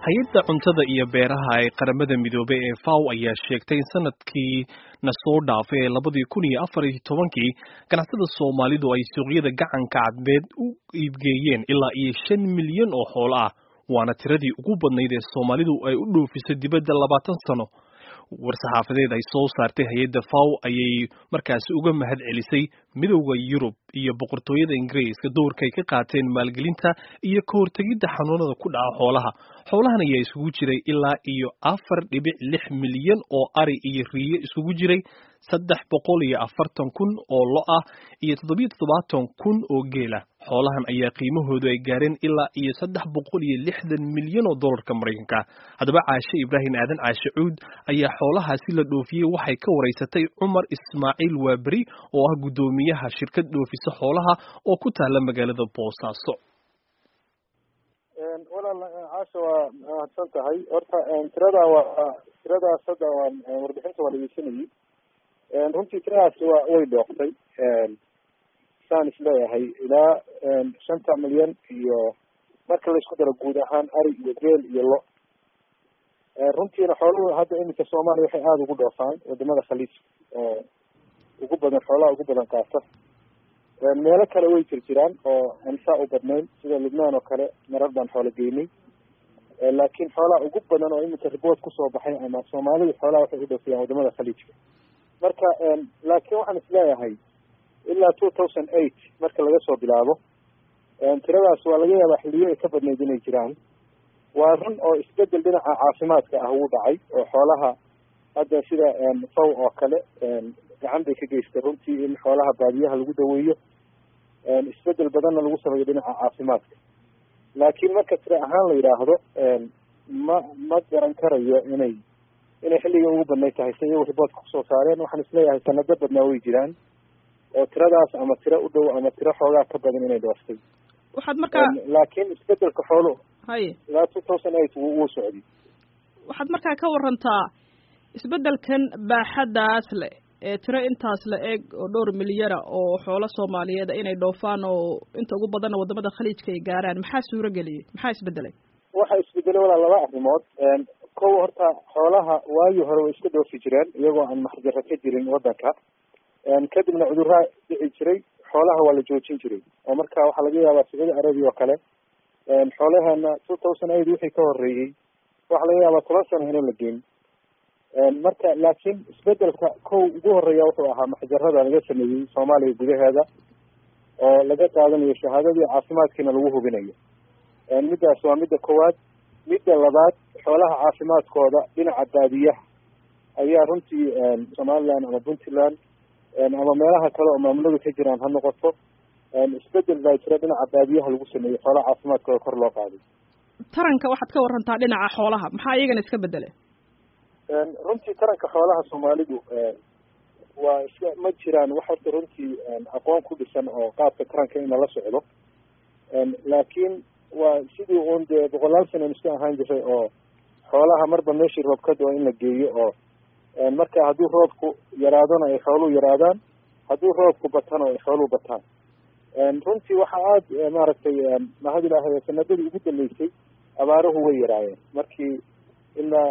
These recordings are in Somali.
hay-adda cuntada iyo beeraha ee qaramada midoobay ee FAO ayaa sheegtay in sanadkii na soo dhaafay ee 2014 ganacsatada Soomaalidu ay suuqyada gacanka cadmeed u iibgeeyeen ilaa 5 milyan oo xoolo ah waana tiradii ugu badnayd ee Soomaalidu ay u dhoofisay dibadda 20 sano war-saxaafadeed ay soo saartay hay-adda FAO ayay markaasi uga mahad celisay midowda Yurub iyo boqortooyada Ingiriiska doorka ay ka qaateen maalgelinta iyo ka hortagidda xanuunada ku dhaca xoolaha. Xoolahan ayaa isugu jiray ilaa iyo 4.6 milyan oo ari iyo riyo isugu jiray 340,000 oo lo ah iyo 77,000 oo geela. Xoolahan ayaa qiimahoodu ay gaareen ilaa iyo 360 milyan oo dollarka Mareykanka. Haddaba Caashe Ibrahim Aadan Caashe Cuud ayaa xoolahaasi la dhoofiyay waxay ka wareysatay Cumar Ismaaciil Waabri oo ah gudoomiyaha shirkad dhoofisa xoolaha oo ku taala magaalada Boosaaso. Caashe waa mahadsan tahay. Horta tiradaas hadda warbixinta waa dhegeysanayay. Runtii tiradaas way dhooftay. saan isleeyahay ilaa 5 milyan iyo marka la isku daro guud ahaan ari iyo geel iyo lo. Runtiina xooluhu hadda iminka Soomaaliya waxay aad ugu dhoofaan wadamada khaliijka oo ugu badan xoolaha ugu badan qaata. meelo kale way jiraan oo ansaa u badnayn sida Lebanon oo kale marar baan xoolo geynay. laakiin xoolaha ugu badan oo iminka report ku soo baxay ama Soomaalidu xoolaha waxay u dhoofiyaan wadamada khaliijka. Marka laakiin waxaan isleeyahay ilaa 2008 marka laga soo bilaabo tiradaas waa laga yaabaa xilliyo ay ka badnayd inay jiraan. waa run oo isbedel dhinaca caafimaadka ah uu dhacay oo xoolaha hadda sida FAO oo kale gacan bay ka geystay runtii in xoolaha baadiyaha lagu daweeyo isbedel badanna lagu sameeyo dhinaca caafimaadka. laakiin marka tiro ahaan la yidhaahdo ma garan karayo inay xilliga ugu badnayd tahay si iyagu riboodka kusoo saareen. waxaan isleeyahay sanado badnaa way jiraan oo tiradaas ama tiro u dhow ama tiro xoogaa ka badan inay dhooftay. waxaad markaa laakiin isbedelka xooluhu haye ilaa 2008 wuu socday. waxaad markaa ka warantaa isbedelkan baaxadaas leh ee tiro intaas la eg oo dhowr milyana oo xoolo Soomaaliyeed inay dhoofaan oo inta ugu badan wadamada khaliijka ay gaaraan maxaa suura geliyay maxaa isbedelay? waxa isbedelay walaa laba arrimood. kow horta xoolaha waagii hore way iska dhoofi jireen iyagoo aan maxjaro ka jirin wadanka. kadibna cudurraa dhici jiray xoolaha waa la joojin jiray oo marka waxaa laga yaabaa Sacuudi Arabia oo kale xoolaheena 2008 wixii ka horeeyay waxaa laga yaabaa 10 sano in la geyn. marka laakiin isbedelka kow ugu horeeya wuxuu ahaa maxjarada laga sameeyay Soomaaliya gudaheeda oo laga qaadanayo shahaadadii caafimaadkiina lagu hubinayo. midaas waa midda koowaad. midda labaad xoolaha caafimaadkooda dhinaca baadiyaha ayaa runtii Somaliland ama Puntland ama meelaha kale oo maamuladu ka jiraan ha noqoto isbedel baa jira dhinaca baadiyaha lagu sameeyo xoolaha caafimaadkooda kor loo qaaday. taranka waxaad ka warantaa dhinaca xoolaha maxaa iyagana iska bedelay? runtii taranka xoolaha Soomaalidu waa ma jiraan wax horta runtii aqoon ku dhisan oo qaabka taranka in la socdo. laakiin waa sidii uun dee boqolaal sano iska ahaan jiray oo xoolaha marba meeshii roob ka doo in la geeyo oo marka hadduu roobku yaraadona ay xooluhu yaraadaan hadduu roobku batana ay xooluhu bataan. runtii waxa aad maaragtay mahad ilaahay sanadadii ugu dambeysay abaaruhu way yaraayeen markii ilaa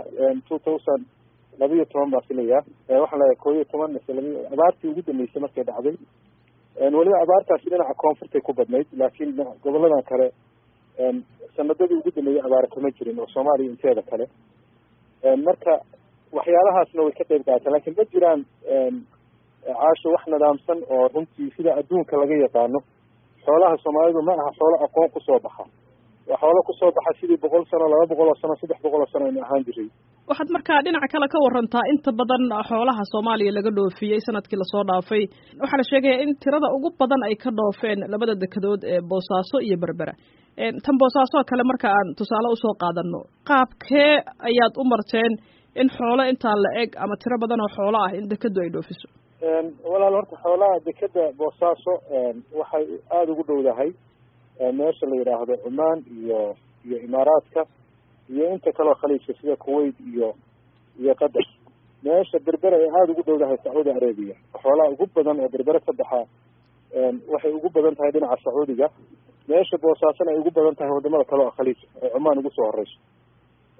2012 baa filaya waxaan leeyahay 11 abaartii ugu dambeysay markay dhacday. weliba abaartaasi dhinaca koonfurtay ku badnayd laakiin goboladan kale sanadadii ugu dambeeyay abaar kama jirin oo Soomaaliya inteeda kale. marka waxyaalahaasna way ka qayb qaataan laakiin ma jiraan caasho wax nidaamsan oo runtii sida adduunka laga yaqaano. xoolaha Soomaalidu ma aha xoolo aqoon ku soo baxa. waa xoolo ku soo baxa sidii 100 sano 200 sano 300 sano in ahaan jiray. waxaad markaa dhinaca kale ka warantaa inta badan xoolaha Soomaaliya laga dhoofiyay sanadkii la soo dhaafay waxa la sheegay in tirada ugu badan ay ka dhoofeen labada dekedood ee Boosaaso iyo Berbera. tan Boosaaso kale marka aan tusaale u soo qaadano qaabkee ayaad u marteen in xoolo inta la eg ama tiro badan oo xoolo ah in dekedu ay dhoofiso? walaal horta xoolaha dekeda Boosaaso waxay aad ugu dhowdahay meesha la yiraahdo Oman iyo Imaaraadka iyo inta kale khaliijka sida Kuwait iyo Qatar. meesha Berbera ay aad ugu dhowdahay Sacuudi Arabia. xoolaha ugu badan oo Berbera ka baxa waxay ugu badan tahay dhinaca Sacuudiga. meesha Boosaaso ay ugu badan tahay wadamada kale oo khaliijka Oman ugu soo horeyso.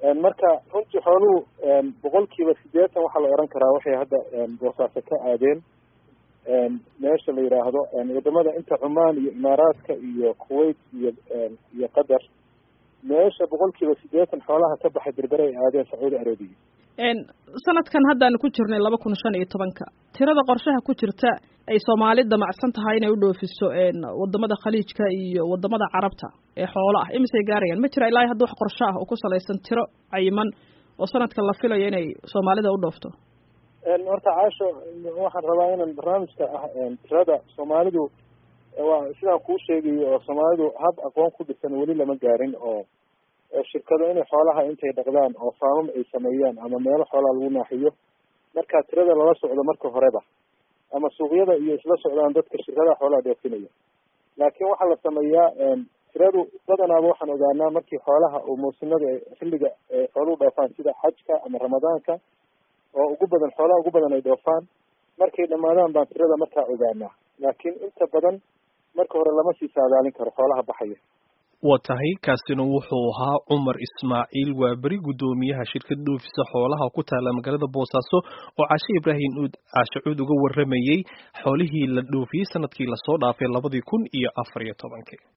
marka runtii xooluhu boqolkiiba 80 waxaa la oran karaa waxay hadda boosaaso ka aadeen meesha la yiraahdo wadamada inta Cumaan iyo Imaaraadka iyo Kuwait iyo Qatar meesha boqolkiiba 80 xoolaha ka baxay berbera ay aadeen Sacuudi Arabiya sanadkan haddaan ku jirnay 2015 tirada qorshaha ku jirta ay Soomaalida macsan tahay inay u dhoofiso wadamada Khaliijka iyo wadamada Carabta ee xoolaha imisay gaarayaan ma jira ilaa hadda wax qorshe ah oo ku saleysan tiro cayiman oo sanadkan la filayo inay Soomaalida u dhoofto horta caasho waxaan rabaa inaan barnaamijka tirada Soomaalidu waa sidaan kuu sheegay oo Soomaalidu hab aqoon ku dhisan weli lama gaarin oo shirkado inay xoolaha intay dhaqdaan oo faamam ay sameeyaan ama meelo xoolaha lagu naaxiyo marka tirada lala socdo marka horeba ama suuqyada iyo isla socdaan dadka shirkadaha xoolaha dhoofinaya laakiin waxa la sameeyaa tiradu badanaaba waxaan ogaanaa markii xoolaha oo muusinada xilliga xooluhu dhoofaan sida xajka ama ramadaanka oo ugu badan xoolaha ugu badan ay dhoofaan markay dhamaadaan baan tirada markaa ogaanaa laakiin inta badan marka hore lama sii saadaalin karo xoolaha baxaya waa tahay kaasina wuxuu ahaa Cumar Ismaaciil waa bari gudoomiyaha shirkadda dhoofisa xoolaha ku taala magaalada Boosaaso oo Caashe Ibraahim Caashuud uga waramayay xoolihii la dhoofiyay sanadkii la soo dhaafay 2014